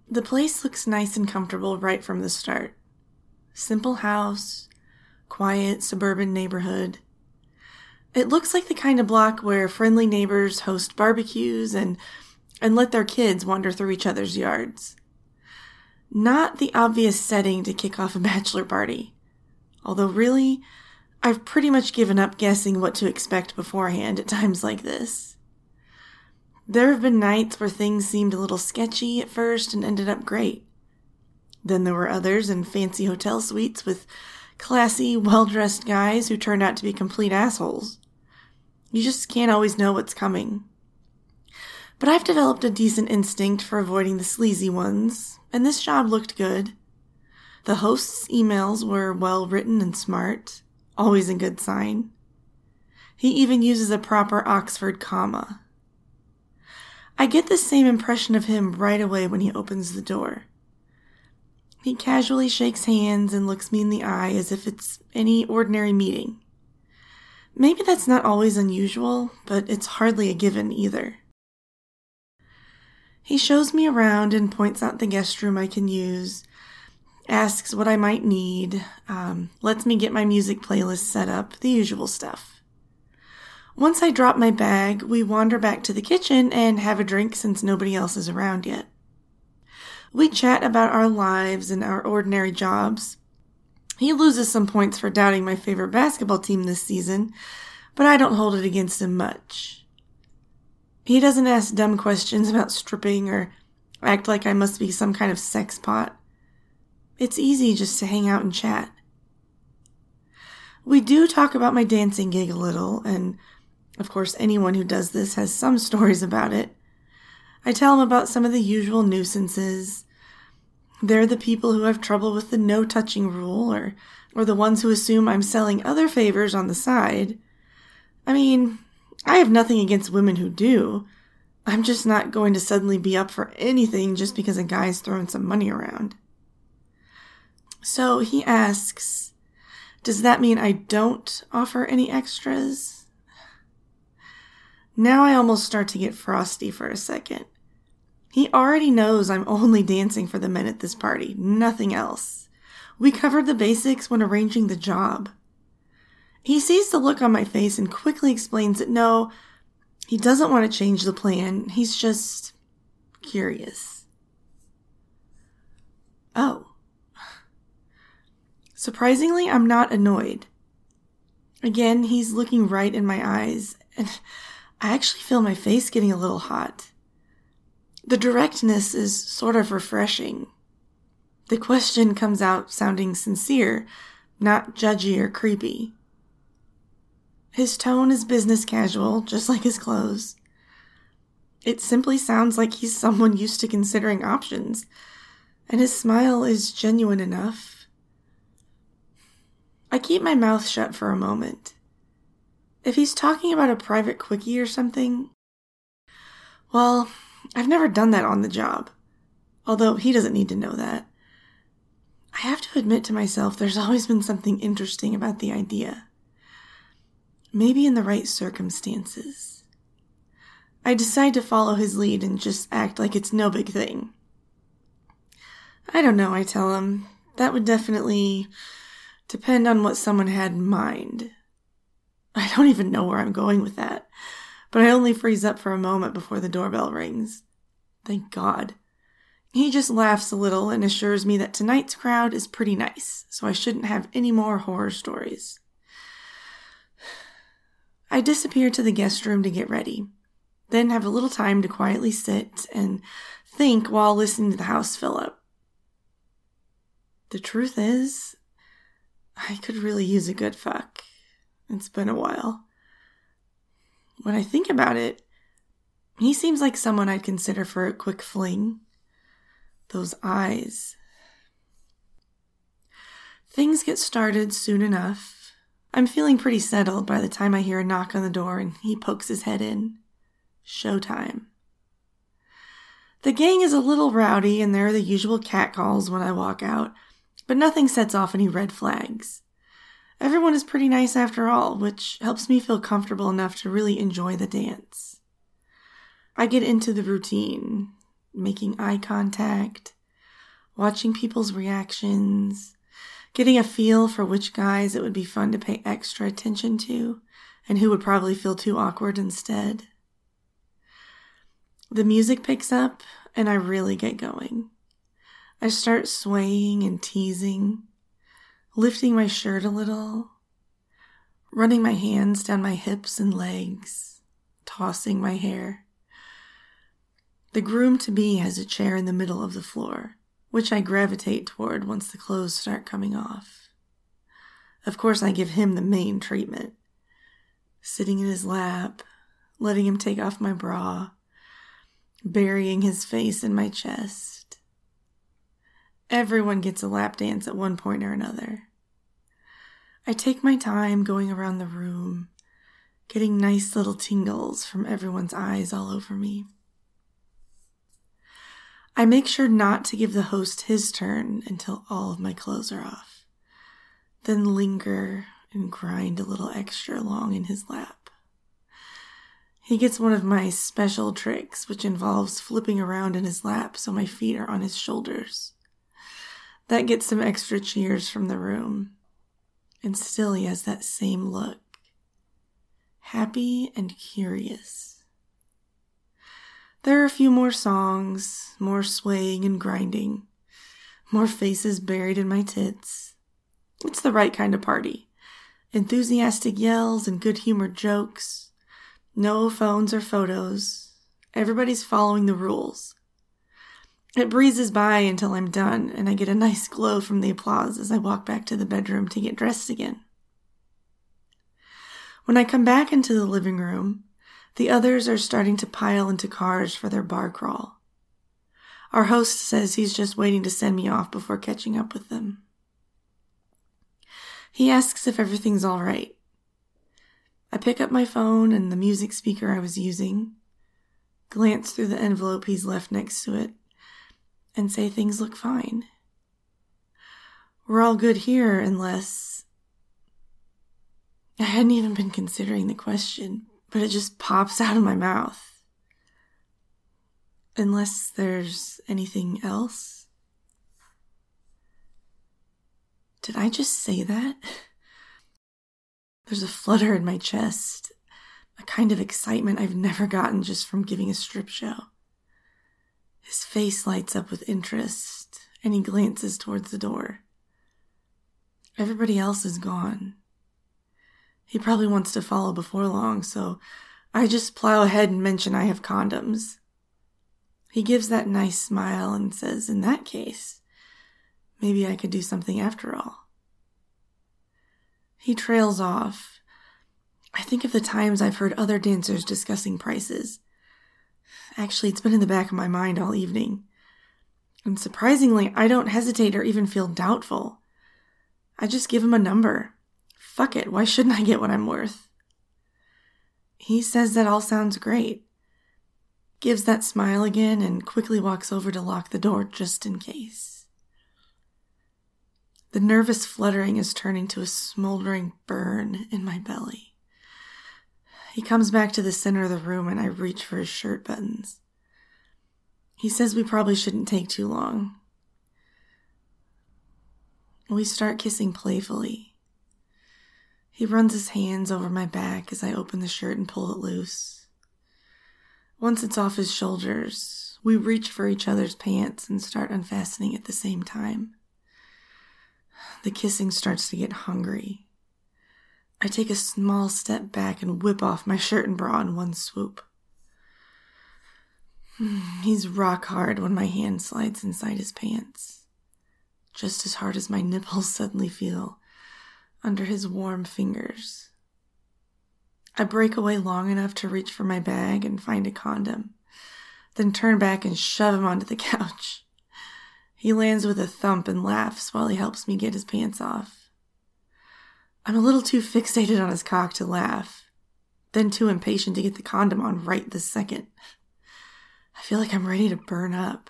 The place looks nice and comfortable right from the start. Simple house, quiet suburban neighborhood. It looks like the kind of block where friendly neighbors host barbecues and let their kids wander through each other's yards. Not the obvious setting to kick off a bachelor party. Although really, I've pretty much given up guessing what to expect beforehand at times like this. There have been nights where things seemed a little sketchy at first and ended up great. Then there were others in fancy hotel suites with classy, well-dressed guys who turned out to be complete assholes. You just can't always know what's coming. But I've developed a decent instinct for avoiding the sleazy ones, and this job looked good. The host's emails were well-written and smart, always a good sign. He even uses a proper Oxford comma. I get the same impression of him right away when he opens the door. He casually shakes hands and looks me in the eye as if it's any ordinary meeting. Maybe that's not always unusual, but it's hardly a given either. He shows me around and points out the guest room I can use, asks what I might need, lets me get my music playlist set up, the usual stuff. Once I drop my bag, we wander back to the kitchen and have a drink since nobody else is around yet. We chat about our lives and our ordinary jobs. He loses some points for doubting my favorite basketball team this season, but I don't hold it against him much. He doesn't ask dumb questions about stripping or act like I must be some kind of sex pot. It's easy just to hang out and chat. We do talk about my dancing gig a little, and of course anyone who does this has some stories about it. I tell him about some of the usual nuisances. They're the people who have trouble with the no-touching rule, or the ones who assume I'm selling other favors on the side. I mean, I have nothing against women who do. I'm just not going to suddenly be up for anything just because a guy's throwing some money around. So he asks, does that mean I don't offer any extras? Now I almost start to get frosty for a second. He already knows I'm only dancing for the men at this party, nothing else. We covered the basics when arranging the job. He sees the look on my face and quickly explains that no, he doesn't want to change the plan. He's just curious. Oh. Surprisingly, I'm not annoyed. Again, he's looking right in my eyes, and I actually feel my face getting a little hot. The directness is sort of refreshing. The question comes out sounding sincere, not judgy or creepy. His tone is business casual, just like his clothes. It simply sounds like he's someone used to considering options, and his smile is genuine enough. I keep my mouth shut for a moment. If he's talking about a private quickie or something, well, I've never done that on the job, although he doesn't need to know that. I have to admit to myself there's always been something interesting about the idea. Maybe in the right circumstances. I decide to follow his lead and just act like it's no big thing. I don't know, I tell him. That would definitely depend on what someone had in mind. I don't even know where I'm going with that, but I only freeze up for a moment before the doorbell rings. Thank God. He just laughs a little and assures me that tonight's crowd is pretty nice, so I shouldn't have any more horror stories. I disappear to the guest room to get ready, then have a little time to quietly sit and think while listening to the house fill up. The truth is, I could really use a good fuck. It's been a while. When I think about it, he seems like someone I'd consider for a quick fling. Those eyes. Things get started soon enough. I'm feeling pretty settled by the time I hear a knock on the door and he pokes his head in. Showtime. The gang is a little rowdy and there are the usual catcalls when I walk out, but nothing sets off any red flags. Everyone is pretty nice after all, which helps me feel comfortable enough to really enjoy the dance. I get into the routine, making eye contact, watching people's reactions, getting a feel for which guys it would be fun to pay extra attention to and who would probably feel too awkward instead. The music picks up and I really get going. I start swaying and teasing, lifting my shirt a little, running my hands down my hips and legs, tossing my hair. The groom-to-be has a chair in the middle of the floor, which I gravitate toward once the clothes start coming off. Of course, I give him the main treatment, sitting in his lap, letting him take off my bra, burying his face in my chest. Everyone gets a lap dance at one point or another. I take my time going around the room, getting nice little tingles from everyone's eyes all over me. I make sure not to give the host his turn until all of my clothes are off, then linger and grind a little extra long in his lap. He gets one of my special tricks, which involves flipping around in his lap so my feet are on his shoulders. That gets some extra cheers from the room, and still he has that same look, happy and curious. There are a few more songs, more swaying and grinding, more faces buried in my tits. It's the right kind of party. Enthusiastic yells and good-humored jokes. No phones or photos. Everybody's following the rules. It breezes by until I'm done, and I get a nice glow from the applause as I walk back to the bedroom to get dressed again. When I come back into the living room, the others are starting to pile into cars for their bar crawl. Our host says he's just waiting to send me off before catching up with them. He asks if everything's all right. I pick up my phone and the music speaker I was using, glance through the envelope he's left next to it, and say things look fine. We're all good here unless... I hadn't even been considering the question, but it just pops out of my mouth. Unless there's anything else? Did I just say that? There's a flutter in my chest, a kind of excitement I've never gotten just from giving a strip show. His face lights up with interest, and he glances towards the door. Everybody else is gone. He probably wants to follow before long, so I just plow ahead and mention I have condoms. He gives that nice smile and says, in that case, maybe I could do something after all. He trails off. I think of the times I've heard other dancers discussing prices. Actually, it's been in the back of my mind all evening. And surprisingly, I don't hesitate or even feel doubtful. I just give him a number. Fuck it, why shouldn't I get what I'm worth? He says that all sounds great, gives that smile again, and quickly walks over to lock the door just in case. The nervous fluttering is turning to a smoldering burn in my belly. He comes back to the center of the room and I reach for his shirt buttons. He says we probably shouldn't take too long. We start kissing playfully. He runs his hands over my back as I open the shirt and pull it loose. Once it's off his shoulders, we reach for each other's pants and start unfastening at the same time. The kissing starts to get hungry. I take a small step back and whip off my shirt and bra in one swoop. He's rock hard when my hand slides inside his pants, just as hard as my nipples suddenly feel under his warm fingers. I break away long enough to reach for my bag and find a condom, then turn back and shove him onto the couch. He lands with a thump and laughs while he helps me get his pants off. I'm a little too fixated on his cock to laugh, then too impatient to get the condom on right this second. I feel like I'm ready to burn up.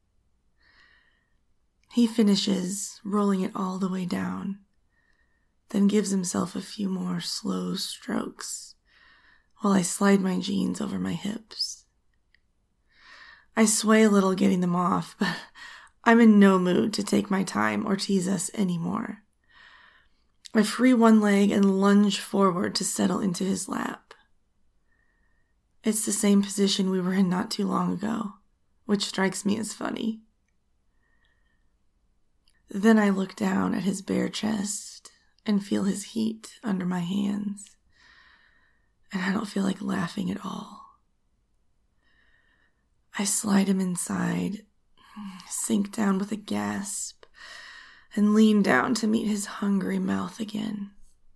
He finishes, rolling it all the way down, then gives himself a few more slow strokes while I slide my jeans over my hips. I sway a little getting them off, but I'm in no mood to take my time or tease us anymore. I free one leg and lunge forward to settle into his lap. It's the same position we were in not too long ago, which strikes me as funny. Then I look down at his bare chest and feel his heat under my hands, and I don't feel like laughing at all. I slide him inside, sink down with a gasp, and lean down to meet his hungry mouth again.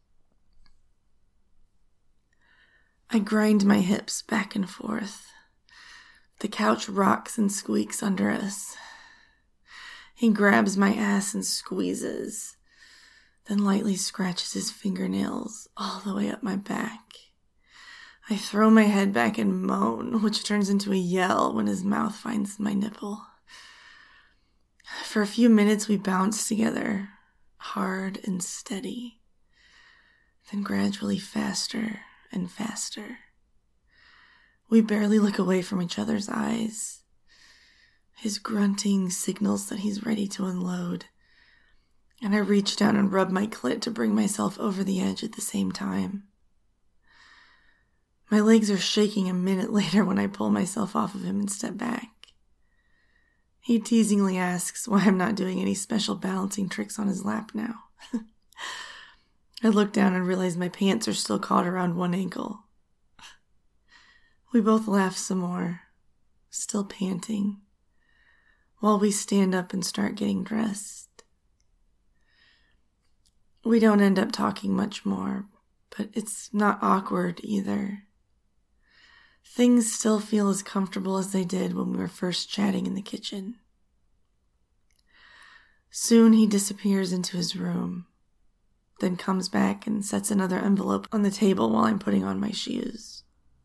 I grind my hips back and forth. The couch rocks and squeaks under us. He grabs my ass and squeezes, then lightly scratches his fingernails all the way up my back. I throw my head back and moan, which turns into a yell when his mouth finds my nipple. For a few minutes we bounce together, hard and steady, then gradually faster and faster. We barely look away from each other's eyes. His grunting signals that he's ready to unload, and I reach down and rub my clit to bring myself over the edge at the same time. My legs are shaking a minute later when I pull myself off of him and step back. He teasingly asks why I'm not doing any special balancing tricks on his lap now. I look down and realize my pants are still caught around one ankle. We both laugh some more, still panting, while we stand up and start getting dressed. We don't end up talking much more, but it's not awkward either. Things still feel as comfortable as they did when we were first chatting in the kitchen. Soon he disappears into his room, then comes back and sets another envelope on the table while I'm putting on my shoes.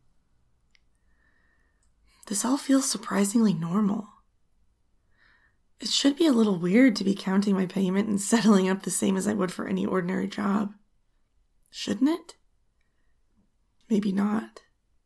This all feels surprisingly normal. It should be a little weird to be counting my payment and settling up the same as I would for any ordinary job. Shouldn't it? Maybe not.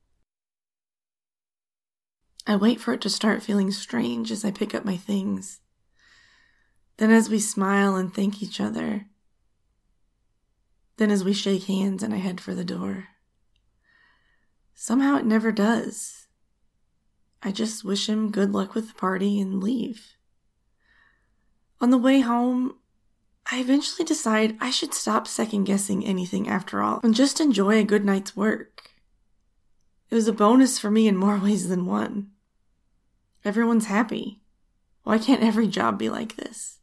I wait for it to start feeling strange as I pick up my things. Then as we smile and thank each other. Then as we shake hands and I head for the door. Somehow it never does. I just wish him good luck with the party and leave. On the way home, I eventually decide I should stop second-guessing anything after all and just enjoy a good night's work. It was a bonus for me in more ways than one. Everyone's happy. Why can't every job be like this?